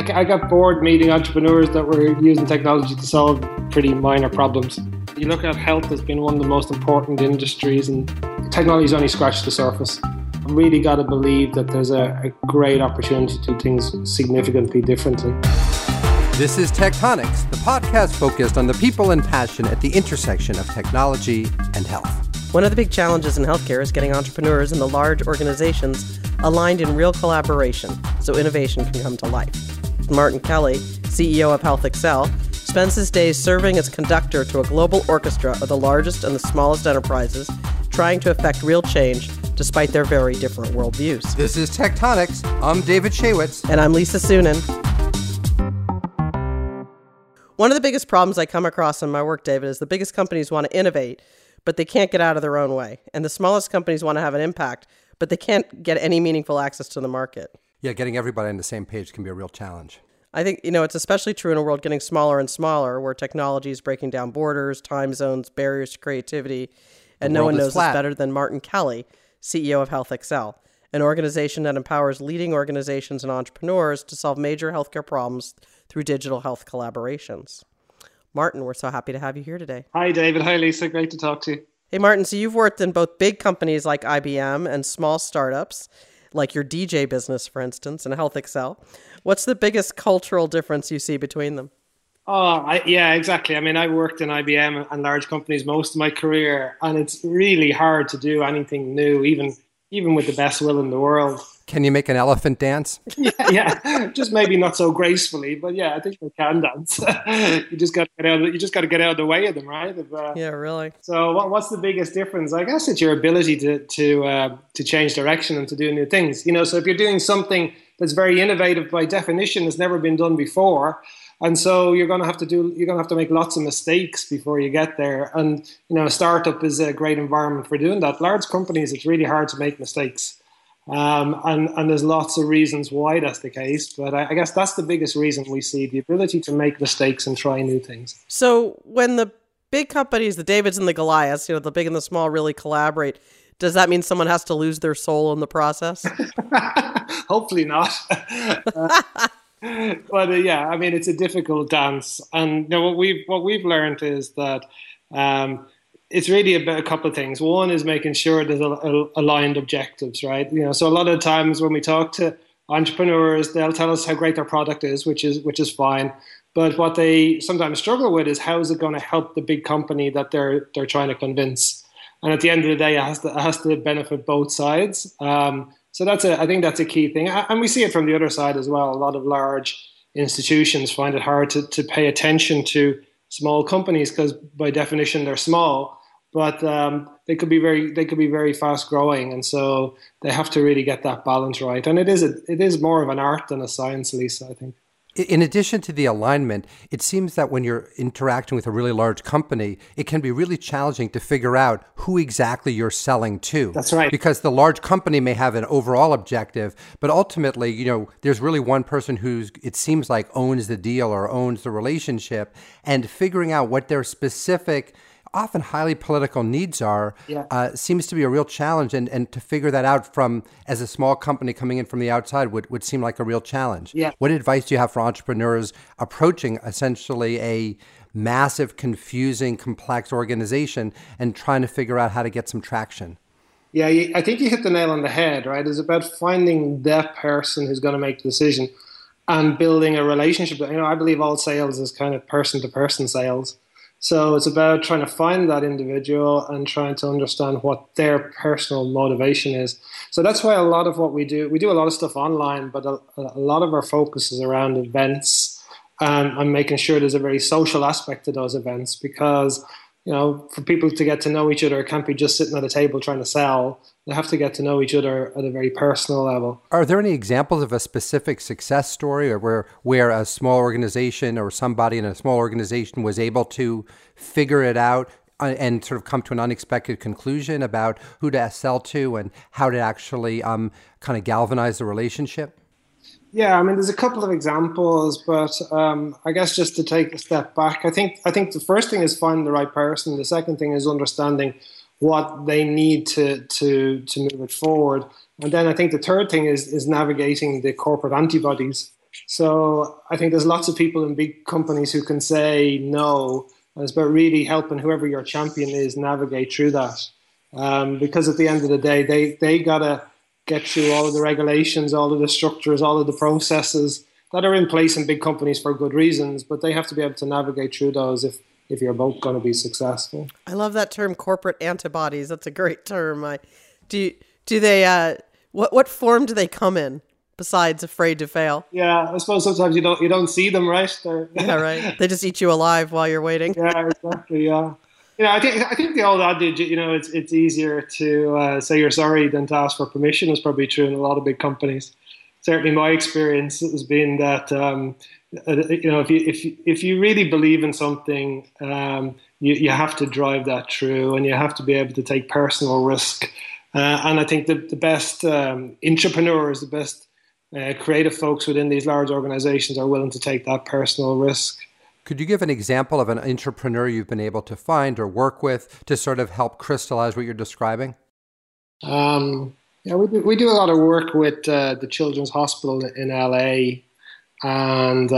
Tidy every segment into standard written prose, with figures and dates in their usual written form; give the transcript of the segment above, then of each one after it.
I got bored meeting entrepreneurs that were using technology to solve pretty minor problems. You look at health as being one of the most important industries, and technology's only scratched the surface. I've really got to believe that there's a great opportunity to do things significantly differently. This is Tectonics, the podcast focused on the people and passion at the intersection of technology and health. One of the big challenges in healthcare is getting entrepreneurs and the large organizations aligned in real collaboration so innovation can come to life. Martin Kelly, CEO of Health Excel, spends his days serving as conductor to a global orchestra of the largest and the smallest enterprises, trying to effect real change despite their very different worldviews. This is Tectonics. I'm David Shaywitz. And I'm Lisa Sunan. One of the biggest problems I come across in my work, David, is the biggest companies want to innovate, but they can't get out of their own way. And the smallest companies want to have an impact, but they can't get any meaningful access to the market. Yeah, getting everybody on the same page can be a real challenge. I think, it's especially true in a world getting smaller and smaller, where technology is breaking down borders, time zones, barriers to creativity, and no one knows this better than Martin Kelly, CEO of Health Excel, an organization that empowers leading organizations and entrepreneurs to solve major healthcare problems through digital health collaborations. Martin, we're so happy to have you here today. Hi, David. Hi, Lisa. Great to talk to you. Hey, Martin, so you've worked in both big companies like IBM and small startups, like your DJ business, for instance, and Health Excel. What's the biggest cultural difference you see between them? Yeah, exactly. I mean, I worked in IBM and large companies most of my career, and it's really hard to do anything new, even with the best will in the world. Can you make an elephant dance? Yeah, just maybe not so gracefully, but yeah, I think they can dance. You just got to get out of the way of them, right? Yeah, really. So, what's the biggest difference? I guess it's your ability to change direction and to do new things. So if you're doing something that's very innovative by definition, has never been done before, and so you're going to have to make lots of mistakes before you get there. And a startup is a great environment for doing that. Large companies, it's really hard to make mistakes. And there's lots of reasons why that's the case, but I guess that's the biggest reason we see, the ability to make mistakes and try new things. So when the big companies, the Davids and the Goliaths, the big and the small really collaborate, does that mean someone has to lose their soul in the process? Hopefully not. But yeah, I mean, it's a difficult dance. And what we've learned is that it's really about a couple of things. One is making sure there's aligned objectives, right? So a lot of times when we talk to entrepreneurs, they'll tell us how great their product is, which is fine. But what they sometimes struggle with is how is it going to help the big company that they're trying to convince? And at the end of the day, it has to benefit both sides. So I think that's a key thing. And we see it from the other side as well. A lot of large institutions find it hard to pay attention to small companies because by definition they're small, but they could be very fast growing, and so they have to really get that balance right. And it is more of an art than a science, Lisa, I think. In addition to the alignment, it seems that when you're interacting with a really large company, it can be really challenging to figure out who exactly you're selling to. That's right. Because the large company may have an overall objective, but ultimately, there's really one person it seems like owns the deal or owns the relationship, and figuring out what their specific, often highly political needs are, seems to be a real challenge. And to figure that out as a small company coming in from the outside would seem like a real challenge. Yeah. What advice do you have for entrepreneurs approaching essentially a massive, confusing, complex organization and trying to figure out how to get some traction? Yeah, I think you hit the nail on the head, right? It's about finding that person who's going to make the decision and building a relationship. I believe all sales is kind of person-to-person sales. So it's about trying to find that individual and trying to understand what their personal motivation is. So that's why a lot of what we do a lot of stuff online, but a lot of our focus is around events and making sure there's a very social aspect to those events because, for people to get to know each other, it can't be just sitting at a table trying to sell. They have to get to know each other at a very personal level. Are there any examples of a specific success story or where a small organization or somebody in a small organization was able to figure it out and sort of come to an unexpected conclusion about who to sell to and how to actually kind of galvanize the relationship? Yeah, I mean, there's a couple of examples, but I guess just to take a step back, I think the first thing is finding the right person. The second thing is understanding what they need to move it forward. And then I think the third thing is navigating the corporate antibodies. So I think there's lots of people in big companies who can say no, and it's about really helping whoever your champion is navigate through that. Because at the end of the day, they gotta get through all of the regulations, all of the structures, all of the processes that are in place in big companies for good reasons, but they have to be able to navigate through those if you're both going to be successful. I love that term, corporate antibodies. That's a great term. Do they what form do they come in besides afraid to fail? Yeah, I suppose sometimes you don't see them, right? Yeah, right. They just eat you alive while you're waiting. Yeah, exactly. Yeah. I think the old adage, it's easier to say you're sorry than to ask for permission is probably true in a lot of big companies. Certainly, my experience has been that if you really believe in something, you have to drive that through, and you have to be able to take personal risk. And I think the best entrepreneurs, the best creative folks within these large organizations are willing to take that personal risk. Could you give an example of an entrepreneur you've been able to find or work with to sort of help crystallize what you're describing? Yeah, we do a lot of work with the Children's Hospital in LA, and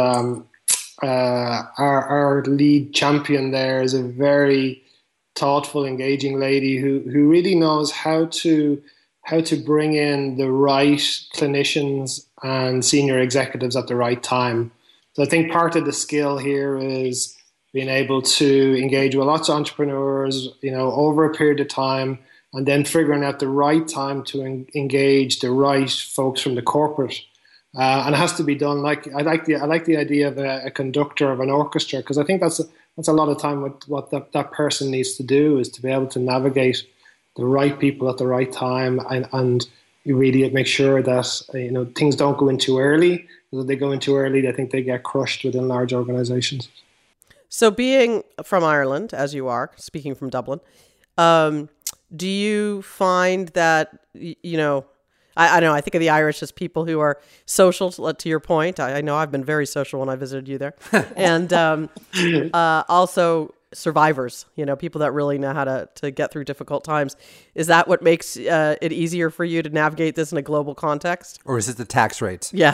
our lead champion there is a very thoughtful, engaging lady who really knows how to bring in the right clinicians and senior executives at the right time. So I think part of the skill here is being able to engage with lots of entrepreneurs, over a period of time, and then figuring out the right time to engage the right folks from the corporate. And it has to be done I like the idea of a conductor of an orchestra, because I think that's a lot of time what that person needs to do is to be able to navigate the right people at the right time, and you really make sure that things don't go in too early. Because if they go in too early, I think they get crushed within large organizations. So being from Ireland, as you are, speaking from Dublin, do you find that, I know, I think of the Irish as people who are social, to your point. I know I've been very social when I visited you there. And also survivors, people that really know how to get through difficult times. Is that what makes it easier for you to navigate this in a global context? Or is it the tax rates? Yeah.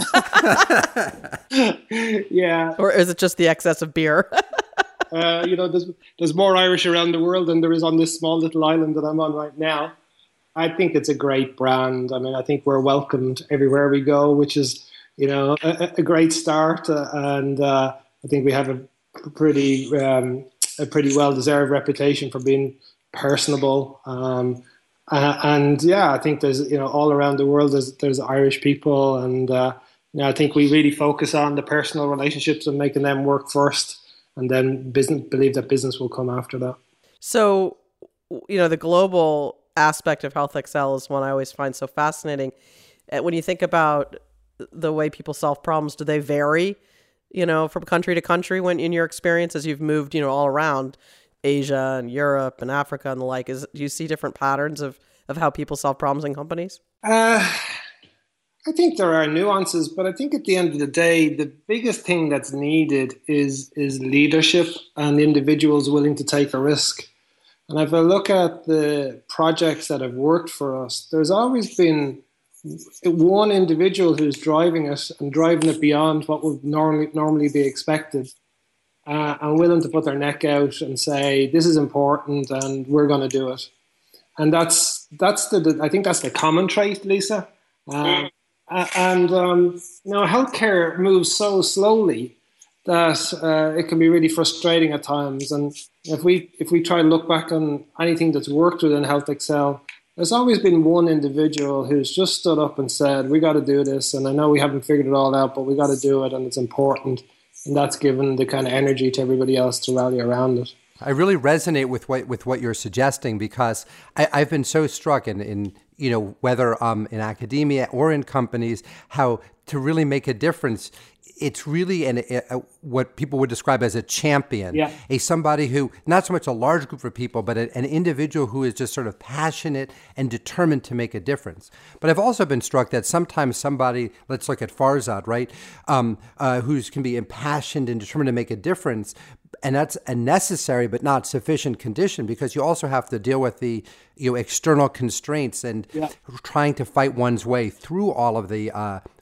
Yeah. Or is it just the excess of beer? There's more Irish around the world than there is on this small little island that I'm on right now. I think it's a great brand. I mean, I think we're welcomed everywhere we go, which is, a great start. And I think we have a pretty well-deserved reputation for being personable. And yeah, I think there's, all around the world, there's Irish people. And I think we really focus on the personal relationships and making them work first. And then believe that business will come after that. So, the global aspect of Health Excel is one I always find so fascinating. When you think about the way people solve problems, do they vary, from country to country when in your experience as you've moved, all around Asia and Europe and Africa and the like? Do you see different patterns of how people solve problems in companies? I think there are nuances, but I think at the end of the day, the biggest thing that's needed is leadership and individuals willing to take a risk. And if I look at the projects that have worked for us, there's always been one individual who's driving it and driving it beyond what would normally be expected, and willing to put their neck out and say, this is important and we're going to do it. And I think that's the common trait, Lisa. Healthcare moves so slowly that it can be really frustrating at times. And if we try to look back on anything that's worked within Health Excel, there's always been one individual who's just stood up and said, we got to do this. And I know we haven't figured it all out, but we got to do it. And it's important. And that's given the kind of energy to everybody else to rally around it. I really resonate with what you're suggesting, because I've been so struck in whether in academia or in companies, how to really make a difference. It's really what people would describe as a champion, somebody who, not so much a large group of people, but an individual who is just sort of passionate and determined to make a difference. But I've also been struck that sometimes somebody, let's look at Farzad, right, who can be impassioned and determined to make a difference. And that's a necessary but not sufficient condition, because you also have to deal with the external constraints and trying to fight one's way through all of the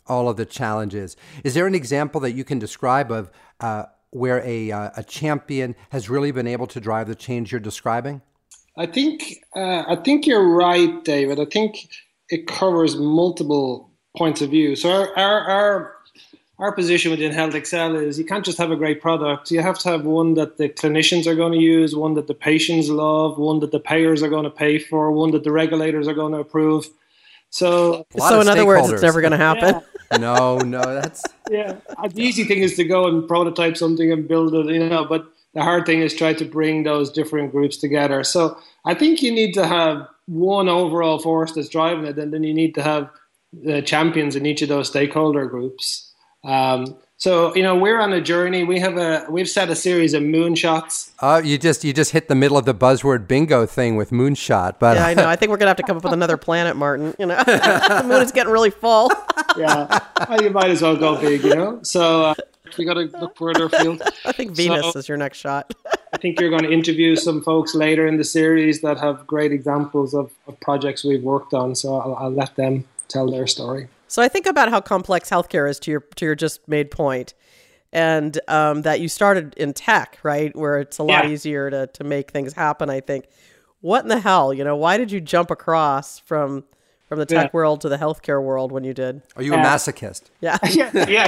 all of the challenges. Is there an example that you can describe of where a champion has really been able to drive the change you're describing? I think you're right, David. I think it covers multiple points of view. So our position within Health Excel is you can't just have a great product. You have to have one that the clinicians are going to use, one that the patients love, one that the payers are going to pay for, one that the regulators are going to approve. So in other words, it's never going to happen. Yeah. No, that's... Yeah, the easy thing is to go and prototype something and build it, but the hard thing is try to bring those different groups together. So I think you need to have one overall force that's driving it, and then you need to have the champions in each of those stakeholder groups. So we're on a journey. We've set a series of moonshots. You just hit the middle of the buzzword bingo thing with moonshot. But yeah, I know. I think we're gonna have to come up with another planet, Martin. The moon is getting really full. Yeah, you might as well go big. So we got to look further afield. I think Venus is your next shot. I think you're going to interview some folks later in the series that have great examples of projects we've worked on. So I'll let them tell their story. So I think about how complex healthcare is to your just made point, and that you started in tech, right, where it's a lot easier to make things happen. I think, what in the hell, why did you jump across from the tech world to the healthcare world when you did? Are you a masochist? Yeah. yeah.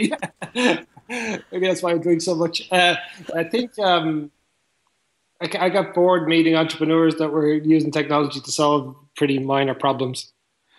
Maybe that's why I drink so much. I think I got bored meeting entrepreneurs that were using technology to solve pretty minor problems.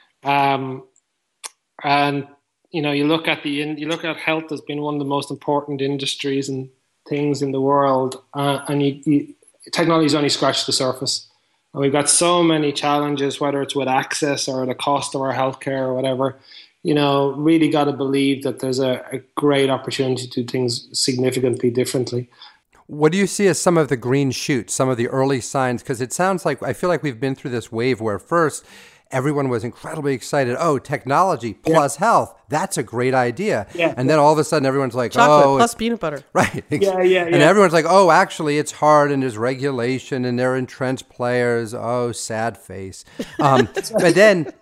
And you look at health as being one of the most important industries and things in the world, and technology's only scratched the surface. And we've got so many challenges, whether it's with access or the cost of our healthcare or whatever. Really got to believe that there's a great opportunity to do things significantly differently. What do you see as some of the green shoots, some of the early signs? Because it sounds like, I feel like we've been through this wave where first everyone was incredibly excited. Oh, technology plus health. That's a great idea. Yeah. And then all of a sudden everyone's like, chocolate plus peanut butter. Right. Yeah. And everyone's like, oh, actually it's hard and there's regulation and there are entrenched players. Oh, sad face. But then,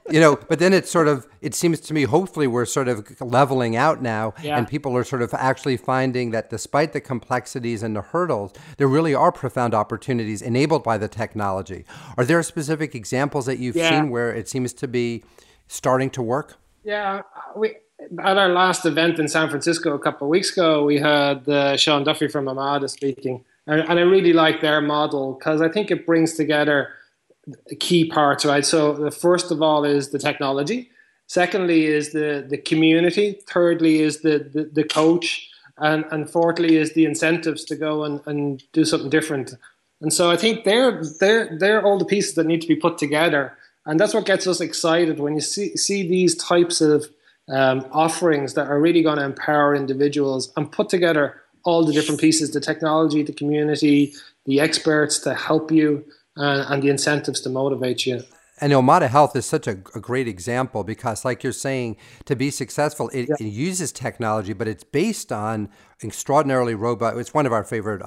it seems to me, hopefully we're sort of leveling out now and people are sort of actually finding that despite the complexities and the hurdles, there really are profound opportunities enabled by the technology. Are there specific examples that you've seen where it seems to be starting to work? Yeah, at our last event in San Francisco a couple of weeks ago, we had Sean Duffy from Amada speaking. And I really like their model because I think it brings together key parts, right? So first of all is the technology. Secondly is the community. Thirdly is the coach. And fourthly is the incentives to go and do something different. And so I think they're all the pieces that need to be put together. And that's what gets us excited when you see these types of offerings that are really going to empower individuals and put together all the different pieces, the technology, the community, the experts to help you, and the incentives to motivate you. And Omada Health is such a great example because, like you're saying, to be successful, it uses technology, but it's based on extraordinarily robust. It's one of our favorite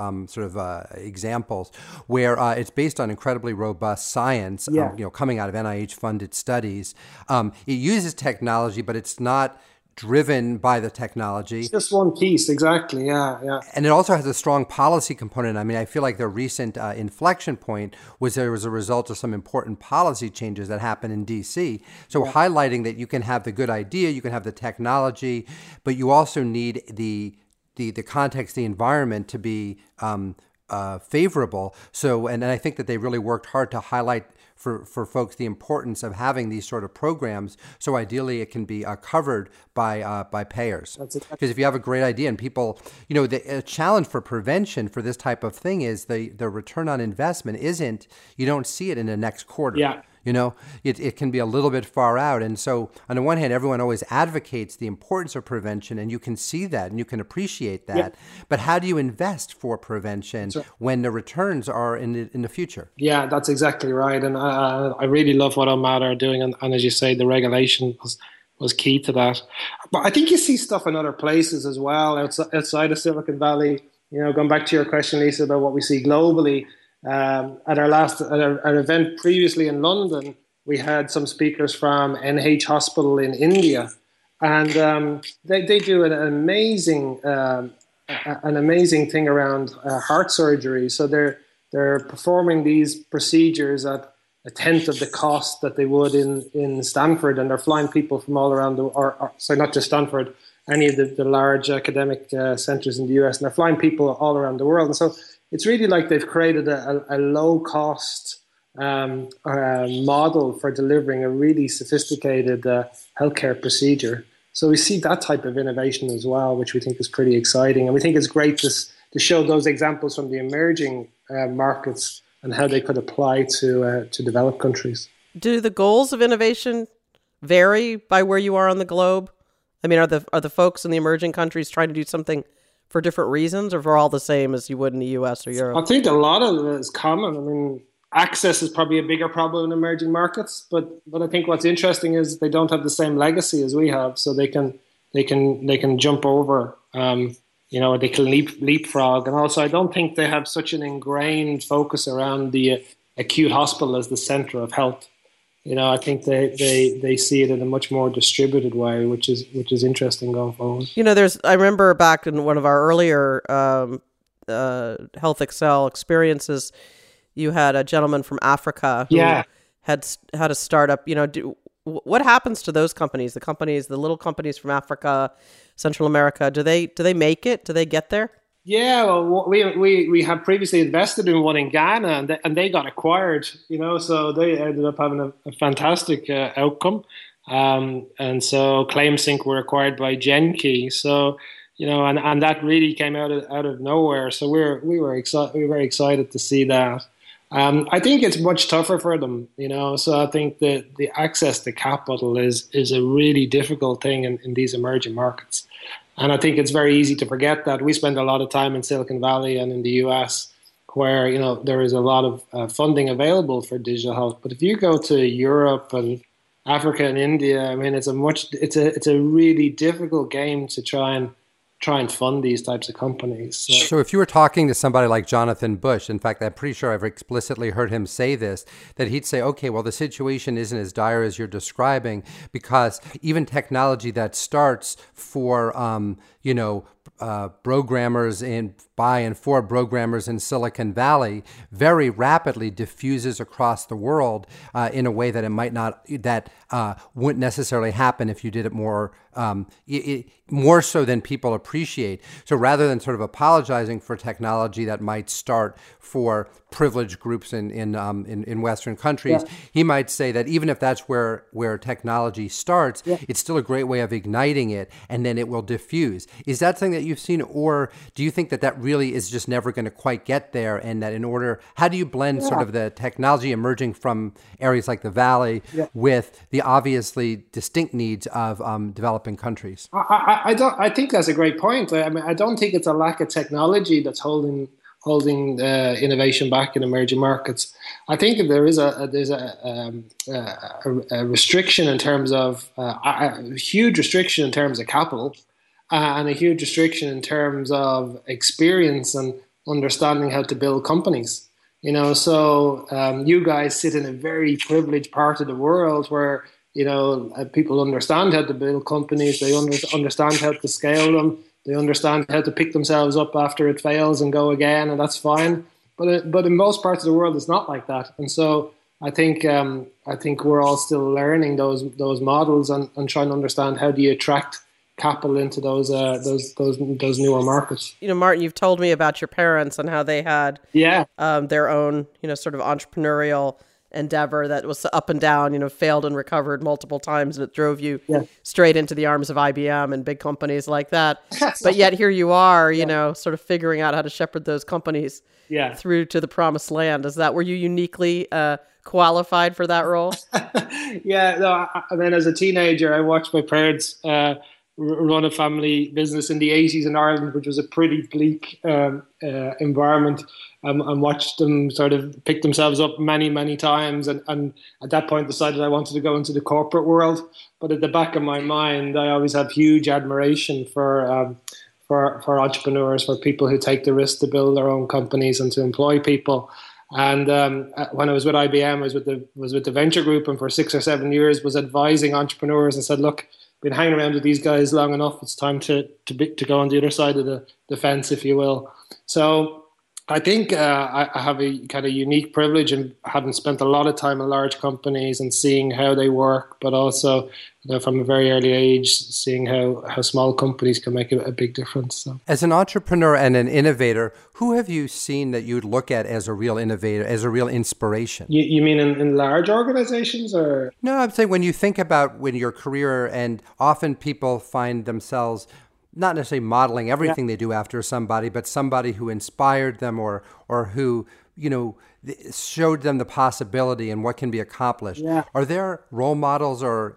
examples where it's based on incredibly robust science, coming out of NIH-funded studies. It uses technology, but it's not driven by the technology. It's just one piece, exactly, yeah. And it also has a strong policy component. I mean, I feel like the recent inflection point was a result of some important policy changes that happened in D.C. So highlighting that you can have the good idea, you can have the technology, but you also need the context, the environment to be favorable. So, and I think that they really worked hard to highlight for folks the importance of having these sort of programs. So ideally it can be covered by payers. Because if you have a great idea and people, the challenge for prevention for this type of thing is the return on investment you don't see it in the next quarter. Yeah. It can be a little bit far out. And so on the one hand, everyone always advocates the importance of prevention, and you can see that and you can appreciate that. Yep. But how do you invest for prevention when the returns are in the future? Yeah, that's exactly right. And I really love what Omada are doing. And as you say, the regulation was key to that. But I think you see stuff in other places as well, outside of Silicon Valley. Going back to your question, Lisa, about what we see globally. At our event previously in London, we had some speakers from NH Hospital in India, and they do an amazing thing around heart surgery. So they're performing these procedures at a tenth of the cost that they would in Stanford, and they're flying people from all around sorry, not just Stanford, any of the large academic centers in the US, and they're flying people all around the world. And so it's really like they've created a low cost model for delivering a really sophisticated healthcare procedure. So we see that type of innovation as well, which we think is pretty exciting. And we think it's great to show those examples from the emerging markets and how they could apply to developed countries. Do the goals of innovation vary by where you are on the globe? I mean, are the folks in the emerging countries trying to do something for different reasons, or for all the same as you would in the US or Europe? I think a lot of it is common. I mean, access is probably a bigger problem in emerging markets, but I think what's interesting is they don't have the same legacy as we have, so they can jump over. They can leapfrog, and also I don't think they have such an ingrained focus around the acute hospital as the center of health. I think they see it in a much more distributed way, which is interesting going forward. I remember back in one of our earlier Health Excel experiences, you had a gentleman from Africa who had a startup. What happens to those companies? The little companies from Africa, Central America, do they make it? Do they get there? Yeah, well, we have previously invested in one in Ghana, and they got acquired. So they ended up having a fantastic outcome. And so ClaimSync were acquired by Genkey. So and that really came out of nowhere. So we were very excited to see that. I think it's much tougher for them, So I think that the access to capital is a really difficult thing in these emerging markets. And I think it's very easy to forget that. We spend a lot of time in Silicon Valley and in the US where, there is a lot of funding available for digital health. But if you go to Europe and Africa and India, I mean, it's a really difficult game to try and fund these types of companies. So if you were talking to somebody like Jonathan Bush, in fact, I'm pretty sure I've explicitly heard him say this, that he'd say, okay, well, the situation isn't as dire as you're describing, because even technology that starts for, programmers by and for programmers in Silicon Valley very rapidly diffuses across the world in a way that wouldn't necessarily happen if you did it more so than people appreciate. So rather than sort of apologizing for technology that might start for privileged groups in Western countries, he might say that even if that's where technology starts, it's still a great way of igniting it, and then it will diffuse. Is that something that you've seen, or do you think that really is just never going to quite get there, and that how do you blend sort of the technology emerging from areas like the Valley with the obviously distinct needs of developing countries? I think that's a great point. I mean, I don't think it's a lack of technology that's holding innovation back in emerging markets. I think there's a restriction in terms of a huge restriction in terms of capital, and a huge restriction in terms of experience and understanding how to build companies. So you guys sit in a very privileged part of the world where people understand how to build companies. They understand how to scale them. They understand how to pick themselves up after it fails and go again, and that's fine. But in most parts of the world, it's not like that. And so I think we're all still learning those models and trying to understand how do you attract capital into those newer markets. Martin, you've told me about your parents and how they had their own sort of entrepreneurial endeavor that was up and down, failed and recovered multiple times, and it drove you straight into the arms of IBM and big companies like that. But yet here you are, sort of figuring out how to shepherd those companies through to the promised land. Were you uniquely qualified for that role? I mean, as a teenager, I watched my parents run a family business in the 80s in Ireland, which was a pretty bleak environment. And watched them sort of pick themselves up many, many times. And at that point decided I wanted to go into the corporate world. But at the back of my mind, I always have huge admiration for entrepreneurs, for people who take the risk to build their own companies and to employ people. And when I was with IBM, I was with the venture group, and for 6 or 7 years was advising entrepreneurs and said, look, been hanging around with these guys long enough. It's time to go on the other side of the fence, if you will. So I think I have a kind of unique privilege in having spent a lot of time in large companies and seeing how they work, but also from a very early age, seeing how small companies can make a big difference. So. As an entrepreneur and an innovator, who have you seen that you'd look at as a real innovator, as a real inspiration? You mean in large organizations, or? No, I'm saying when you think about your career, and often people find themselves not necessarily modeling everything they do after somebody, but somebody who inspired them or who, showed them the possibility and what can be accomplished. Yeah. Are there role models or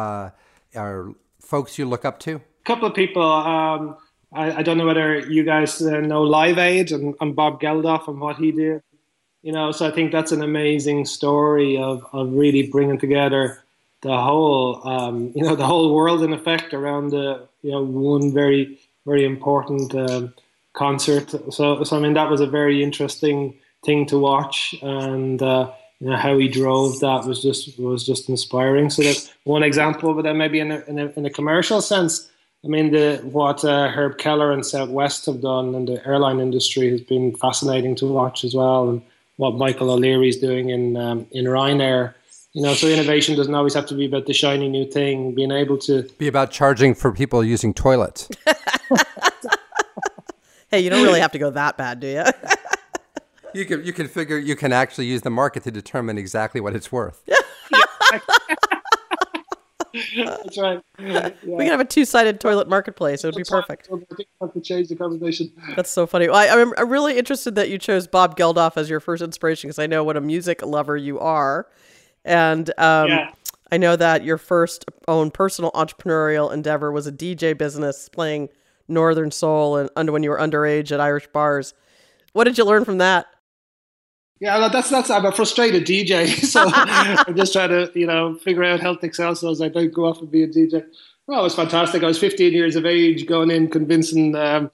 folks you look up to? A couple of people. I don't know whether you guys know Live Aid and Bob Geldof and what he did. So I think that's an amazing story of really bringing together the whole, the whole world in effect around one very, very important concert. So I mean, that was a very interesting thing to watch, and how he drove that was just inspiring. So that's one example, but then maybe in a commercial sense, I mean, what Herb Keller and Southwest have done in the airline industry has been fascinating to watch as well, and what Michael O'Leary's doing in Ryanair. So innovation doesn't always have to be about the shiny new thing. Being able to be about charging for people using toilets. Hey, you don't really have to go that bad, do you? You can figure you can actually use the market to determine exactly what it's worth. That's right. Yeah. We can have a two-sided toilet marketplace. It would be perfect. I think I have to change the conversation. That's so funny. I'm really interested that you chose Bob Geldof as your first inspiration, because I know what a music lover you are. And I know that your first own personal entrepreneurial endeavor was a DJ business, playing Northern Soul when you were underage at Irish bars. What did you learn from that? Yeah, I'm a frustrated DJ, so I'm just trying to figure out Health Excel, so I don't go off and be a DJ. Well, it was fantastic. I was 15 years of age, going in convincing bar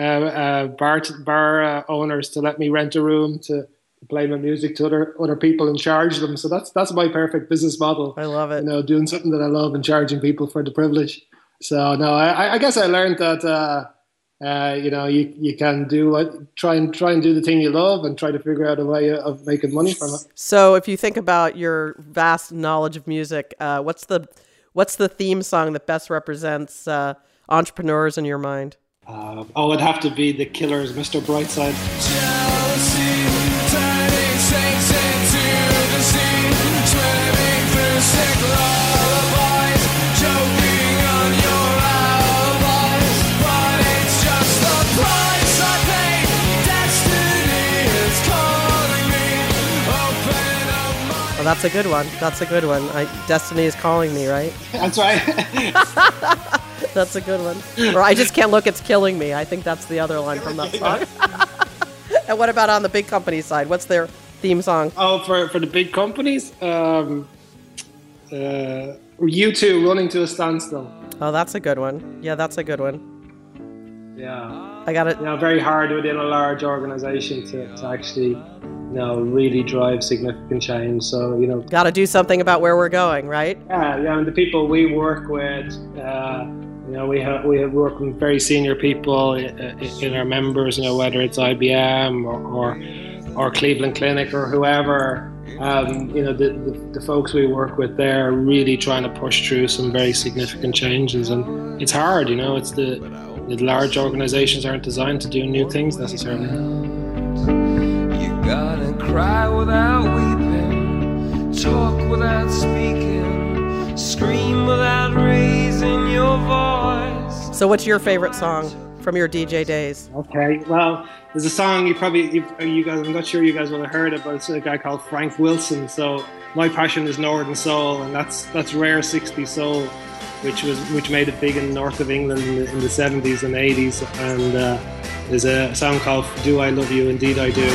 owners to let me rent a room to play my music to other people and charge them. So that's my perfect business model. I love it. Doing something that I love and charging people for the privilege. So no, I guess I learned that you can try and do the thing you love and try to figure out a way of making money from it. So if you think about your vast knowledge of music, what's the theme song that best represents entrepreneurs in your mind? It'd have to be The Killers, Mr. Brightside. Jealousy, turning saints into the sea, swimming through sick lullabies, choking on your alibis, but it's just the price I pay. Destiny is calling me. Open up my... Oh, that's a good one. Destiny is calling me, right? That's right. That's a good one. Or I just can't look, it's killing me. I think that's the other line from that song. And what about on the big company side? What's their theme song? Oh, for the big companies? U2, Running to a Standstill. Oh, that's a good one. Yeah, that's a good one. Yeah. I got it. Very hard within a large organization to actually, really drive significant change. So, got to do something about where we're going, right? Yeah. And the people we work with, we have worked with very senior people in our members, whether it's IBM or Cleveland Clinic or whoever. The folks we work with there are really trying to push through some very significant changes, and it's hard. It's the large organizations aren't designed to do new things necessarily. You gotta cry without weeping, talk without speaking, scream without raising your voice. So what's your favorite song from your DJ days? Okay, well, there's a song you guys, I'm not sure you guys will have heard it, but it's a guy called Frank Wilson. So my passion is Northern Soul, and that's rare 60s soul, which made it big in the north of England in the 70s and 80s. And there's a song called Do I Love You, Indeed I Do.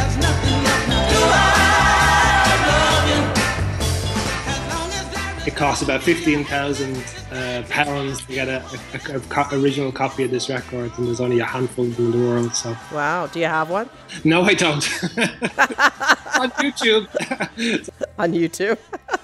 It costs about £15,000 to get a original copy of this record, and there's only a handful of them in the world. So wow, do you have one? No, I don't. On YouTube. On YouTube.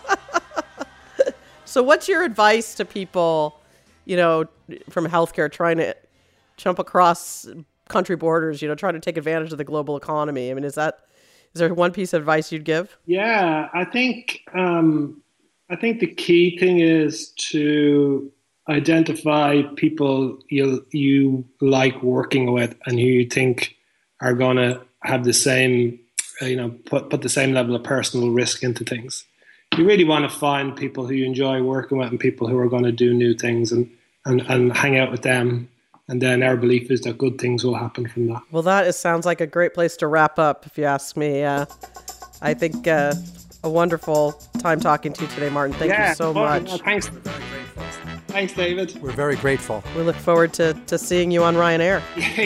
So what's your advice to people, from healthcare trying to jump across country borders, trying to take advantage of the global economy? I mean, is there one piece of advice you'd give? Yeah, I think the key thing is to identify people you like working with and who you think are going to have the same, put the same level of personal risk into things. You really want to find people who you enjoy working with and people who are going to do new things and hang out with them. And then our belief is that good things will happen from that. Well, sounds like a great place to wrap up, if you ask me. I think a wonderful time talking to you today, Martin. Thank you so much. Thanks. Thanks, David. We're very grateful. We look forward to seeing you on Ryanair.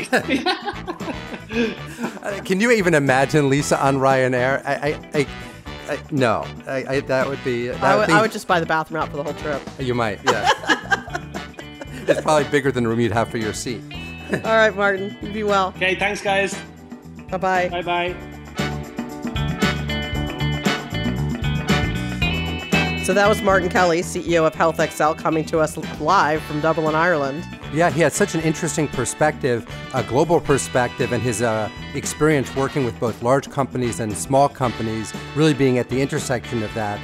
Can you even imagine Lisa on Ryanair? No. That would be... I would just buy the bathroom out for the whole trip. You might, yeah. It's probably bigger than the room you'd have for your seat. All right, Martin. You be well. Okay, thanks, guys. Bye-bye. Bye-bye. So that was Martin Kelly, CEO of HealthXL, coming to us live from Dublin, Ireland. Yeah, he had such an interesting perspective, a global perspective, and his experience working with both large companies and small companies, really being at the intersection of that.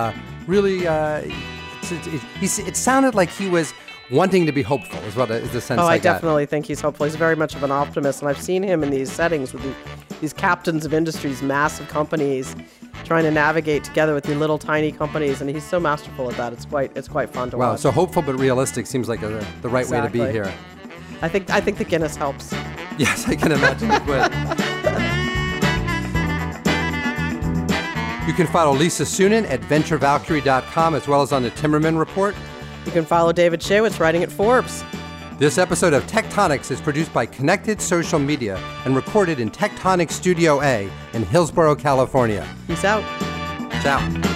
It sounded like he was wanting to be hopeful, is the sense I got. I definitely think he's hopeful. He's very much of an optimist, and I've seen him in these settings with these captains of industries, massive companies, trying to navigate together with the little tiny companies, and he's so masterful at that. It's quite fun to watch. Wow, so hopeful but realistic seems like the right way to be here. I think the Guinness helps. Yes, I can imagine it would. You can follow Lisa Suennen at VentureValkyrie.com as well as on the Timmerman Report. You can follow David Shaywitz writing at Forbes. This episode of Tectonics is produced by Connected Social Media and recorded in Tectonic Studio A in Hillsborough, California. Peace out. Ciao.